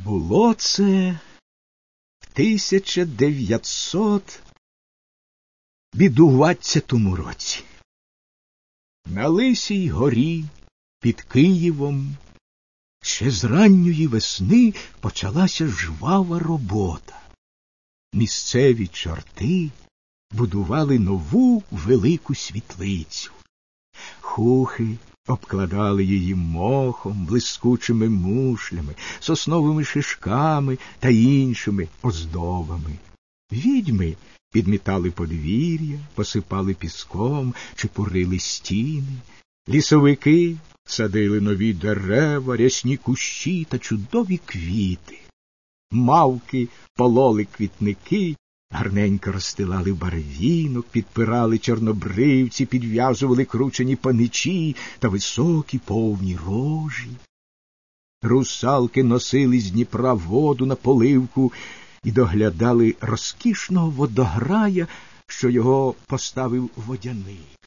Було це в 1920 році. На Лисій горі під Києвом ще з ранньої весни почалася жвава робота. Місцеві чорти будували нову велику світлицю. Хухи обкладали її мохом, блискучими мушлями, сосновими шишками та іншими оздобами. Відьми підмітали подвір'я, посипали піском, чепурили стіни. Лісовики садили нові дерева, рясні кущі та чудові квіти. Мавки пололи квітники, гарненько розстилали барвінок, підпирали чорнобривці, підв'язували кручені паничі та високі повні рожі. Русалки носили з Дніпра воду на поливку і доглядали розкішного водограя, що його поставив водяник.